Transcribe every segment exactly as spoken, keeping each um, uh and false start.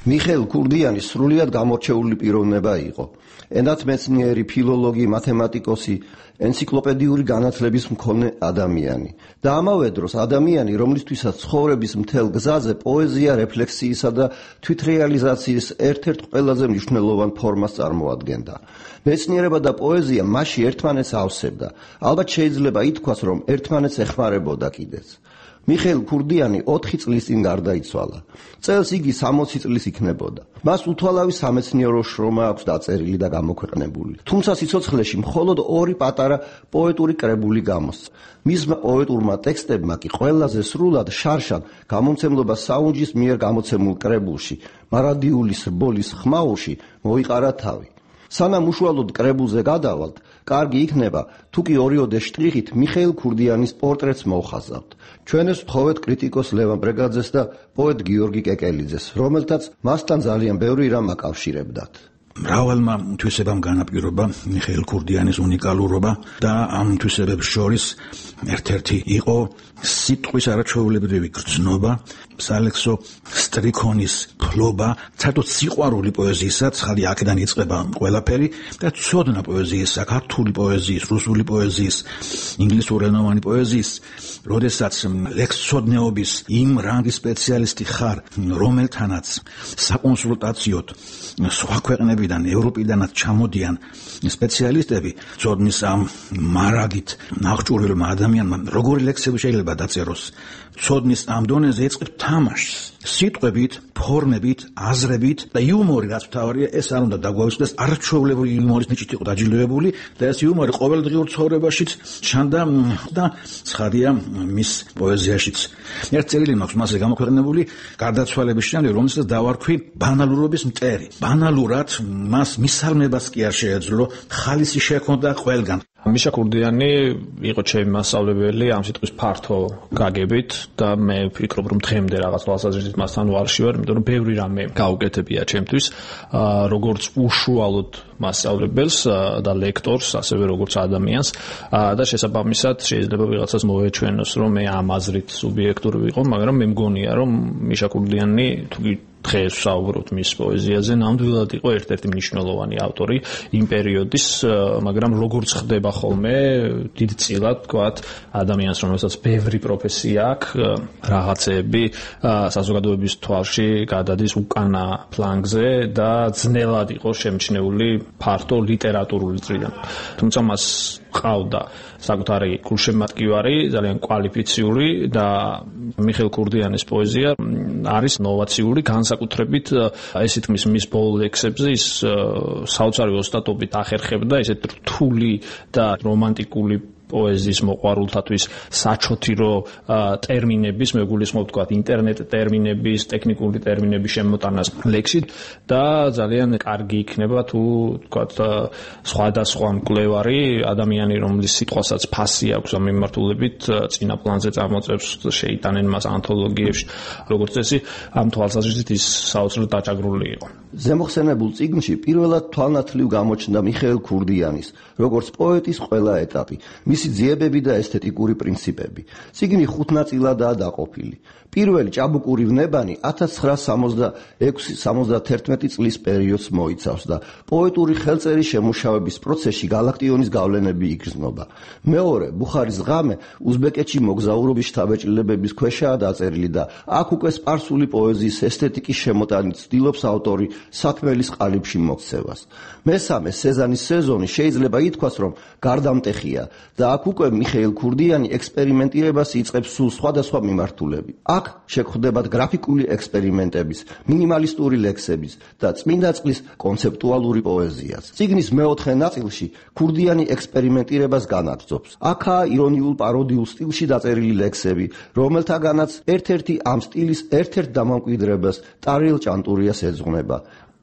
მიხეილ ქურდიანი სრულიად გამორჩეული პიროვნება იყო. ენათმეცნიერი, ფილოლოგი, მათემატიკოსი, ენციკლოპედიური განათლების მქონე ადამიანი. და ამავე დროს ადამიანი, რომლისთვისაც ცხოვრების მთელ გზაზე პოეზია რეფლექსიისა და თვითრეალიზაციის ერთ-ერთ ყველაზე მნიშვნელოვან ფორმას წარმოადგენდა. მეცნიერება და პოეზია მასში ერთმანეთს ავსებდა. ალბათ შეიძლება ითქვას, რომ ერთმანეთს ეხმარებოდა კიდეც. მიხეილ ქურდიანი ოთხი წლის წინ გარდაიცვალა. წელს იგი სამოცი წლის იქნებოდა. მას უთვალავი სამეცნიერო შრომა აქვს დაწერილი და გამოქვეყნებული. თუმცა სიცოცხლეში მხოლოდ ორი პატარა პოეტური კრებული გამოსცა. მისმა პოეტურმა ტექსტებმა კი ყველაზე სრულად შარშან გამომცემლობა საუნჯის მიერ გამოცემულ კრებულში, მარადიულის რბოლის ხმაურში მოიყარა თავი. სანამ უშუალოდ კრებულზე გადავალთ, კარგი იქნება, თუ კი ორიოდე შტრიხით მიხეილ ქურდიანის პორტრეტს მოვხაზავთ. ჩვენ ეს ვთხოვეთ კრიტიკოს ლევან ბრეგაძეს და პოეტ გიორგი კეკელიძეს, რომელთაც მასთან ძალიან ბევრი რამ აკავშირებდათ. მრავალმა თვისებამ განაპირობა მიხეილ ქურდიანის უნიკალურობა და ამ თვისებებს შორის ერთ-ერთი იყო სიტყვის არაჩვეულებრივი გრძნობა, სალექსო სტრიქონის ფლობა, ცალკე სიყვარული პოეზიისაც, ხალი აქედან იწყება ყველაფერი და ცოდნა პოეზიის, საქართველური პოეზიის, რუსული პოეზიის, ინგლისურენოვანი პოეზიის, როდესაც ლექსცოდნეობის იმ რანგის სპეციალისტი ხარ, რომელთანაც საკონსულტაციოდ სხვა ქვეყნებიდან, ევროპიდანაც ჩამოდიან სპეციალისტები, ცოდნის ამ მარაგით ნახჭურვილმა ადამიანმა როგორი ლექსები შეიძლება დაწეროს, ცოდნის ამ დონეზე ეწყებ თამაშს, სიტყვებით, ფორმებით, აზრებით და იუმორი, რაც მთავარია, ეს არ უნდა დაგვაუწყდეს, არაჩვეულებული იუმორის ნიჭით იყო დაჯილდოებული და ეს იუმორი ყოველდღიურ ცხოვრებაშიც ჩანდა და ცხადია მის პოეზიაშიც. ერთ წერილი მაქვს მასზე გამოქვეყნებული გარდაცვალების შემდეგ, რომელსაც დავარქვი ბანალურობის მტერი. ბანალურად მას მისალმებას კი არ შეეძლო, ხალისი შექონდა ყველგან. მიშა ქურდიანი იყო ჩემი მასწავლებელი ამ სიტყვის ფართო გაგებით და მე ვფიქრობ, რომ დღემდე რაღაც თვალსაზრისით მასთან ვარში ვარ, იმიტომ რომ ბევრი რამე გაუკეთებია ჩემთვის, როგორც უშუალოდ მასწავლებელს და ლექტორს, ასევე როგორც ადამიანს და შესაბამისად შეიძლება ვიღაცას მოეჩვენოს, რომ მე ამ აზრით სუბიექტური ვიყო, მაგრამ მე მგონია, რომ მიშა ქურდიანი თუ დღეს საუბრობთ მის პოეზიაზე, ნამდვილად იყო ერთ-ერთი მნიშვნელოვანი ავტორი იმ პერიოდის, მაგრამ როგორც ხდება ხოლმე დიდწილად თქვათ ადამიანს, რომელსაც ბევრი პროფესია აქვს, რაღაცეები საზოგადოების თვალში გადადის უკანა ფლანგზე და ძნელად იყო შემჩნეული ფართო ლიტერატურული წრიდან. თუმცა მას ყავდა საკუთარი გულშემატკივარი, ძალიან კვალიფიციური და მიხეილ ქურდიანის პოეზია არის ნოვაციური, განსაკუთრებით ეს ითქმის მის ბოლო ლექსებზე ის საოცარი ოსტატობით ახერხებდა ესეთ რთული და რომანტიკული პოეზიის მოყვარულთათვის საჩოთირო ტერმინების, მეგულისხმობ თქვათ ინტერნეტ ტერმინების, ტექნიკური ტერმინების შემოტანას ლექსით და ძალიან კარგი იქნება თუ თქვათ სხვადასხვა მკვლევარი, ადამიანი, რომლის სიტყვასაც ფასი აქვს ამ მიმართულებით, წინა პლანზე წარმოწევს, შეიტანენ მას ანთოლოგიებში, როგორც წესი, ამ თვალსაზრისით ის საოცრად დაჭაგრული იყო. ზემოხსენებულ წიგნში პირველად თვალნათლივ გამოჩნდა მიხეილ ქურდიანის, როგორც პოეტის ყველა ეტაპი, მისი ძიებები და ესთეტიკური პრინციპები. წიგნი ხუთ ნაწილადაა დაყოფილი. პირველი ჭაბუკური ვნებანი ათას ცხრაასი სამოცდაექვსი სამოცდათერთმეტი წლის პერიოდს მოიცავს და პოეტური ხელწერის შემუშავების პროცესში გალაქტიონის გავლენები იგრძნობა. მეორე, ბუხარის ღამე უზბეკეთში მოგზაურობის შთაბეჭდილებების ქვეშაა დაწერილი და აქ უკვე სპარსული პოეზიის ესთეტიკის შემოტანით ცდილობს ავტორი საქმელის ყალიბში მოქცევას. მესამე, სეზანის სეზონი შეიძლება ითქვას, რომ გარდამტეხია და აქ უკვე მიხეილ ქურდიანი ექსპერიმენტირებას იწყებს სულ სხვადასხვა მიმართულები. აქ შეგხვდებათ გრაფიკული ექსპერიმენტების, მინიმალისტური ლექსების და წმინდა წყლის კონცეპტუალური პოეზიაც. წიგნის მეოთხე ნაწილში ქურდიანი ექსპერიმენტირებას განაგრძობს. აქაა ირონიულ პაროდიულ სტილში დაწერილი ლექსები, რომელთაგანაც ერთ-ერთი ამ სტილის ერთ-ერთ დამამკვიდრებას ტარიელ ჭანტურიას ეძღვნება.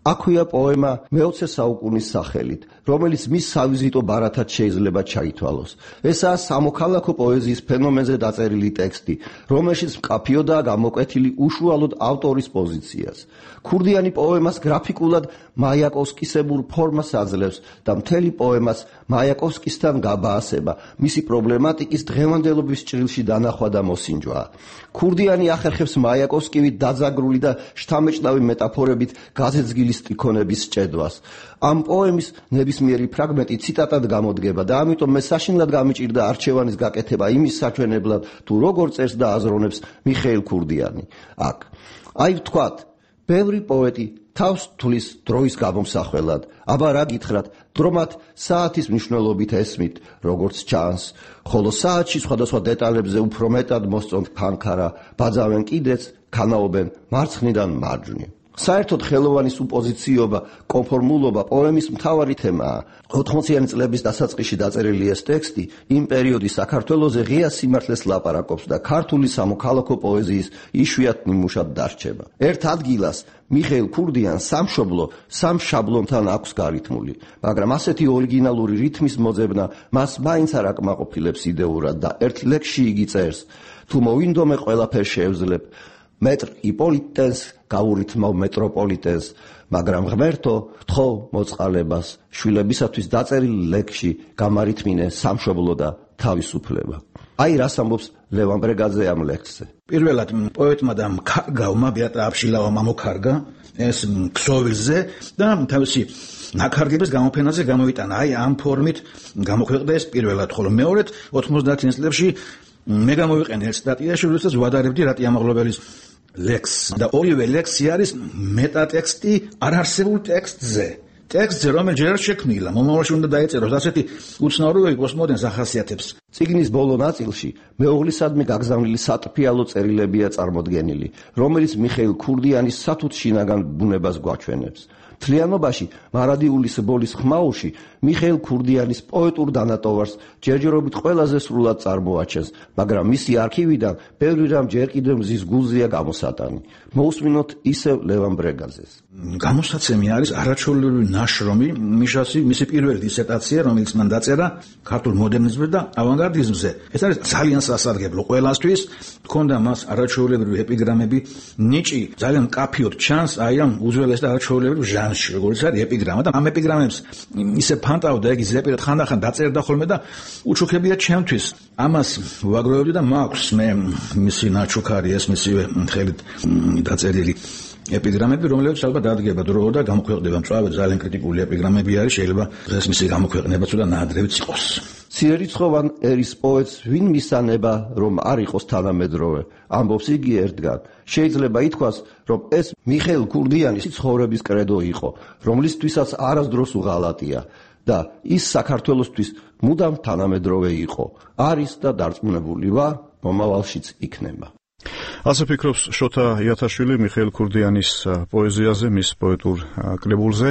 აქვეა პოემა მეოცე საუკუნის სახელით, რომელიც მის სავიზიტო ბარათად შეიძლება ჩაითვალოს. ესაა სამოქალაქო პოეზიის ფენომენზე დაწერილი ტექსტი, რომელშიც მკაფიოდაა გამოკვეთილი უშუალოდ ავტორის პოზიციას. ქურდიანი პოემას გრაფიკულად მაიაკოვსკისებურ ფორმას აძლევს და მთელი პოემას მაიაკოვსკისთან გაბაასება, მისი პრობლემატიკის დღევანდელობის ჭრილში დანახვა და მოსინჯვა. ქურდიანი ახერხებს მაიაკოვსკივით დაძაგრული და შთამეჭდავი მეტაფორებით გაზეძგილი სტრიქონების სჭედვას. ამ პოემის ნებისმიერი ფრაგმენტი ციტატად გამოდგება და ამიტომ მე საშინლად გამიჭირდა არჩევანის გაკეთება იმის საჩვენებლად, თუ როგორ წერს და აზროვნებს მიხეილ ქურდიანი. აქ აი ვთქვათ, ბევრი პოეტი თავს თulis დროის გამომსახველად, აბა რა გითხრათ, დრომათ საათის მნიშვნელობით ესმით, როგორც ჩანს, ხოლო საათში სხვადასხვა დეტალებზე უფრო მეტად მოსწონთ ფანქარა, ბაძავენ კიდეც, ქანაობენ მარცხნიდან მარჯვნივ. საერთოდ ხელოვანის უპოზიციობა, კონფორმულობა პოემის მთავარი თემაა. ოთხმოციანი წლების დასაწყისში დაწერილი ეს ტექსტი იმ პერიოდის საქართველოზე ღია სიმართლეს ლაპარაკობს და ქართული სამოქალაქო პოეზიის იშვიათ ნიმუშად დარჩება. ერთ ადგილას მიხეილ ქურდიანს სამშობლო სამ შაბლონთან აქვს გარითმული, მაგრამ ასეთი ორიგინალური რითმის მოძებნა მას მაინც არ აკმაყოფილებს იდეურად და ერთ ლექსში იგი წერს: თუ მოვინდომე ყველაფერს შევძლებ, მეტრ იპოლიტენს გაურითმავ მეტროპოლიტენს, მაგრამ ღმერთო, თხო მოწყალებას, შვილებისათვის დაწერილ ლექსში გამარითმინე სამშობლო და თავისუფლება. აი რას ამბობს ლევან ბრეგაძე ამ ლექსზე. პირველად პოეტმა და მქარგავმა ბიატა აფშილავა მომოქარგა ეს ქსოვილზე და თავისი ნაქარგების გამოფენაზე გამოიტანა. აი ამ ფორმით გამოქვეყნდა ეს პირველად, ხოლო მეორედ ოთხმოცდაათი წლებში მე გამოვიყენე ერთ სტატიაში, როდესაც ვადარებდი რატი ამაღლობელის ლექსს და ორივე ლექსი არის მეტატექსტი არარსებულ ტექსტზე. ტექსტზე, რომელიც ჯერ არ შექმნილა, მომავალში უნდა დაეწეროს, ასეთი უცნაურობები პოსტმოდერნს ახასიათებს. წიგნის ბოლო ნაწილში მეუღლისადმი გაგზავნილი სატრფიალო წერილებია წარმოდგენილი, რომელიც მიხეილ ქურდიანის სათუთ შინაგან ბუნებას გვაჩვენებს. მთლიანობაში მარადიულის ბოლის ხმაურში მიხეილ ქურდიანის პოეტურ დანატოვარს ჯერჯერობით ყველაზე სრულად წარმოაჩენს, მაგრამ მისი არქივიდან ბევრი რამ ჯერ კიდევ მზის გულზეა გამოსატანი. მოусმინოთ ისევ ლევან ბრეგაძეს. გამოსაცემი არის არაჩვეულებრივი ნაშრომი მიშასი, მისი პირველი დისერტაცია, რომელიც მან დაწერა ქართულ მოდერნიზმზე და ავანგარდიზმზე. ეს არის ძალიან სასარგებლო ყველასთვის. ჰქონდა მას არაჩვეულებრივი ეპიგრამები, ნიჭი ძალიან მკაფიოდ ჩანს აი ამ უძველეს და არაჩვეულებრივ ჟანრში, როგორც არის ეპიგრამა და ამ ეპიგრამებს ისე ფანტავდა იგი ზეპირად ხანდახან დაწერდა ხოლმე და უჩუქებია ჩემთვის. ამას ვაგროვებდი და მაქვს მე მისი ნაჩუქარი ეს მისივე ხელით დაწერილი ეპიგრამები, რომლებიც ალბათ დადგება დრო და გამოქვეყნდება. მწვავე ძალიან კრიტიკული ეპიგრამები არის, შეიძლება დღეს მისი გამოქვეყნება ცოტა ნაადრევიც იყოს. ცირერიცხოვან ერის პოეტს ვინ მისანება, რომ არ იყოს თანამედროვე, ამბობს იგი ერთგან. შეიძლება ითქვას, რომ ეს მიხეილ ქურდიანის ცხოვრების კრედო იყო, რომლისთვისაც არასდროს უღალატია და ის საქართველოსთვის მუდამ თანამედროვე იყო, არის და დარწმუნებული ვარ, მომავალშიც იქნება. ასე ფიქრობს შოთა იათაშვილი მიხეილ ქურდიანის პოეზიაზე, მის პოეტურ კრებულზე.